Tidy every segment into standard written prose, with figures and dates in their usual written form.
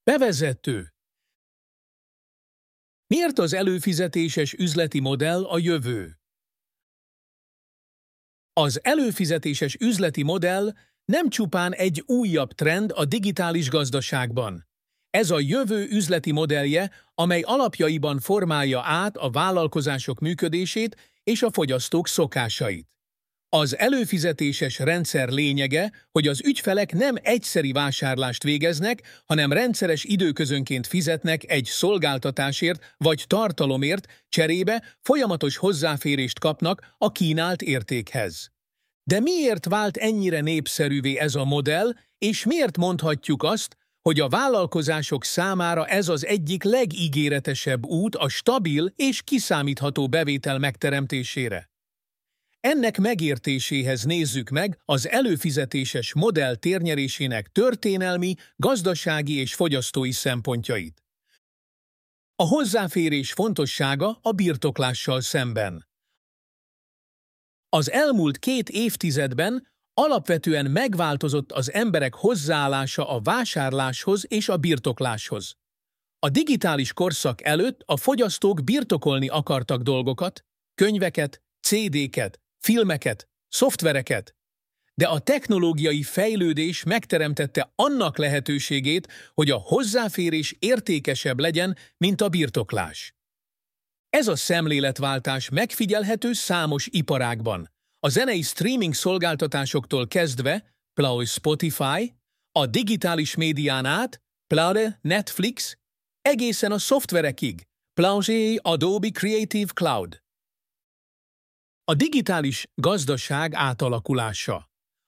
Bevezető. Miért az előfizetéses üzleti modell a jövő? Az előfizetéses üzleti modell nem csupán egy újabb trend a digitális gazdaságban. Ez a jövő üzleti modellje, amely alapjaiban formálja át a vállalkozások működését és a fogyasztók szokásait. Az előfizetéses rendszer lényege, hogy az ügyfelek nem egyszeri vásárlást végeznek, hanem rendszeres időközönként fizetnek egy szolgáltatásért vagy tartalomért, cserébe folyamatos hozzáférést kapnak a kínált értékhez. De miért vált ennyire népszerűvé ez a modell, és miért mondhatjuk azt, hogy a vállalkozások számára ez az egyik legígéretesebb út a stabil és kiszámítható bevétel megteremtésére? Ennek megértéséhez nézzük meg az előfizetéses modell térnyerésének történelmi, gazdasági és fogyasztói szempontjait. A hozzáférés fontossága a birtoklással szemben. Az elmúlt 2 évtizedben alapvetően megváltozott az emberek hozzáállása a vásárláshoz és a birtokláshoz. A digitális korszak előtt a fogyasztók birtokolni akartak dolgokat, könyveket, CD-ket, filmeket, szoftvereket, de a technológiai fejlődés megteremtette annak lehetőségét, hogy a hozzáférés értékesebb legyen, mint a birtoklás. Ez a szemléletváltás megfigyelhető számos iparágban. A zenei streaming szolgáltatásoktól kezdve, például Spotify, a digitális médián át, például Netflix, egészen a szoftverekig, például Adobe Creative Cloud. A digitális gazdaság átalakulása.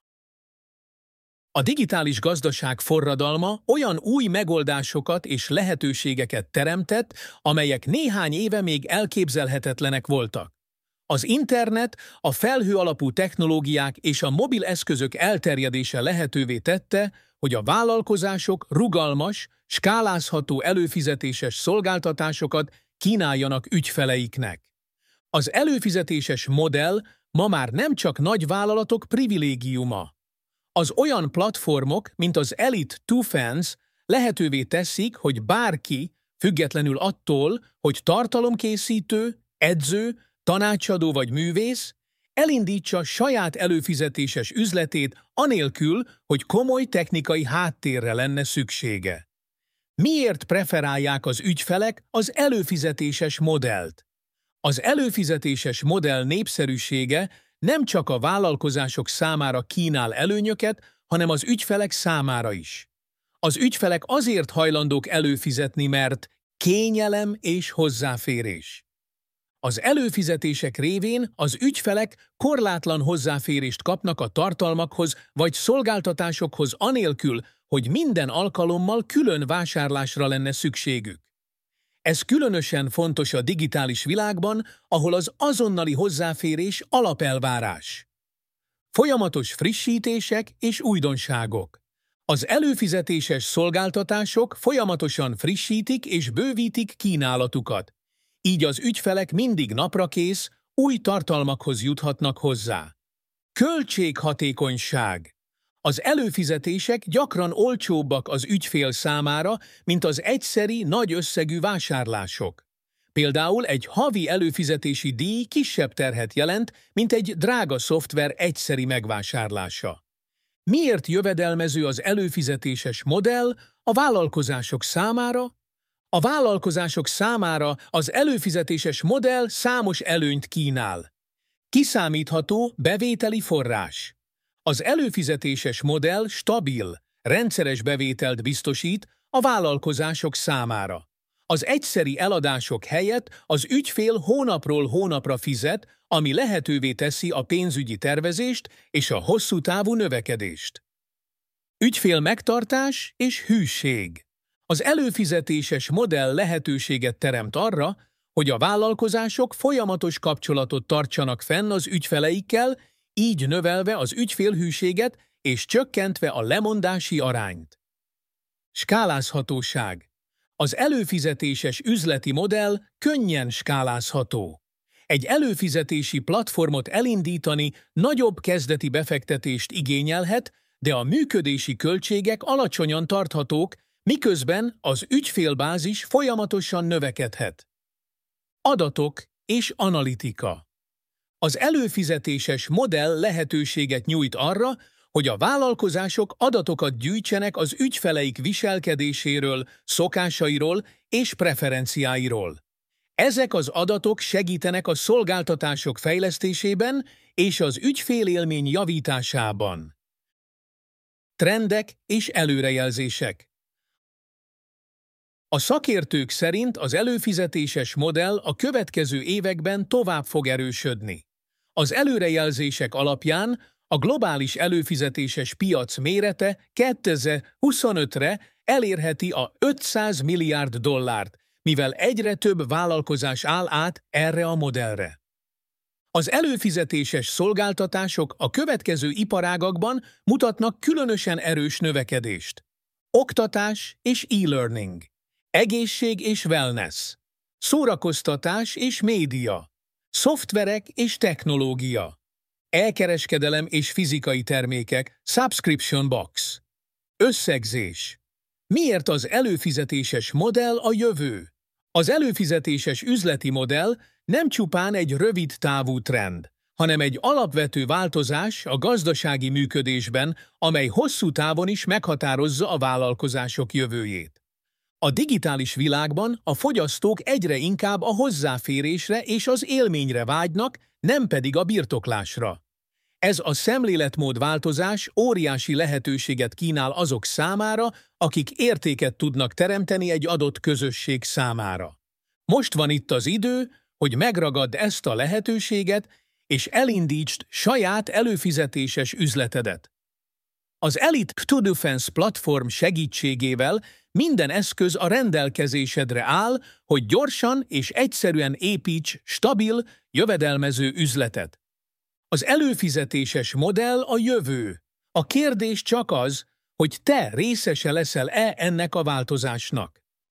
A digitális gazdaság forradalma olyan új megoldásokat és lehetőségeket teremtett, amelyek néhány éve még elképzelhetetlenek voltak. Az internet, a felhő alapú technológiák és a mobil eszközök elterjedése lehetővé tette, hogy a vállalkozások rugalmas, skálázható előfizetéses szolgáltatásokat kínáljanak ügyfeleiknek. Az előfizetéses modell ma már nem csak nagy vállalatok privilégiuma. Az olyan platformok, mint az Elite 2 Fans lehetővé teszik, hogy bárki, függetlenül attól, hogy tartalomkészítő, edző, tanácsadó vagy művész, elindítsa saját előfizetéses üzletét anélkül, hogy komoly technikai háttérre lenne szüksége. Miért preferálják az ügyfelek az előfizetéses modellt? Az előfizetéses modell népszerűsége nem csak a vállalkozások számára kínál előnyöket, hanem az ügyfelek számára is. Az ügyfelek azért hajlandók előfizetni, mert kényelem és hozzáférés. Az előfizetések révén az ügyfelek korlátlan hozzáférést kapnak a tartalmakhoz vagy szolgáltatásokhoz anélkül, hogy minden alkalommal külön vásárlásra lenne szükségük. Ez különösen fontos a digitális világban, ahol az azonnali hozzáférés alapelvárás. Folyamatos frissítések és újdonságok. Az előfizetéses szolgáltatások folyamatosan frissítik és bővítik kínálatukat. Így az ügyfelek mindig naprakész, új tartalmakhoz juthatnak hozzá. Költséghatékonyság. Az előfizetések gyakran olcsóbbak az ügyfél számára, mint az egyszeri, nagy összegű vásárlások. Például egy havi előfizetési díj kisebb terhet jelent, mint egy drága szoftver egyszeri megvásárlása. Miért jövedelmező az előfizetéses modell a vállalkozások számára? A vállalkozások számára az előfizetéses modell számos előnyt kínál. Kiszámítható bevételi forrás. Az előfizetéses modell stabil, rendszeres bevételt biztosít a vállalkozások számára. Az egyszeri eladások helyett az ügyfél hónapról hónapra fizet, ami lehetővé teszi a pénzügyi tervezést és a hosszú távú növekedést. Ügyfél megtartás és hűség. Az előfizetéses modell lehetőséget teremt arra, hogy a vállalkozások folyamatos kapcsolatot tartsanak fenn az ügyfeleikkel, így növelve az ügyfélhűséget és csökkentve a lemondási arányt. Skálázhatóság. Az előfizetéses üzleti modell könnyen skálázható. Egy előfizetési platformot elindítani nagyobb kezdeti befektetést igényelhet, de a működési költségek alacsonyan tarthatók, miközben az ügyfélbázis folyamatosan növekedhet. Adatok és analitika. Az előfizetéses modell lehetőséget nyújt arra, hogy a vállalkozások adatokat gyűjtsenek az ügyfeleik viselkedéséről, szokásairól és preferenciáiról. Ezek az adatok segítenek a szolgáltatások fejlesztésében és az ügyfélélmény javításában. Trendek és előrejelzések. A szakértők szerint az előfizetéses modell a következő években tovább fog erősödni. Az előrejelzések alapján a globális előfizetéses piac mérete 2025-re elérheti a $500 milliárd, mivel egyre több vállalkozás áll át erre a modellre. Az előfizetéses szolgáltatások a következő iparágakban mutatnak különösen erős növekedést. Oktatás és e-learning, egészség és wellness, szórakoztatás és média, szoftverek és technológia, elkereskedelem és fizikai termékek, subscription box. Összegzés. Miért az előfizetéses modell a jövő? Az előfizetéses üzleti modell nem csupán egy rövid távú trend, hanem egy alapvető változás a gazdasági működésben, amely hosszú távon is meghatározza a vállalkozások jövőjét. A digitális világban a fogyasztók egyre inkább a hozzáférésre és az élményre vágynak, nem pedig a birtoklásra. Ez a szemléletmódváltozás óriási lehetőséget kínál azok számára, akik értéket tudnak teremteni egy adott közösség számára. Most van itt az idő, hogy megragadd ezt a lehetőséget, és elindítsd saját előfizetéses üzletedet. Az Elite To-Defense platform segítségével minden eszköz a rendelkezésedre áll, hogy gyorsan és egyszerűen építs stabil, jövedelmező üzletet. Az előfizetéses modell a jövő. A kérdés csak az, hogy te részese leszel-e ennek a változásnak.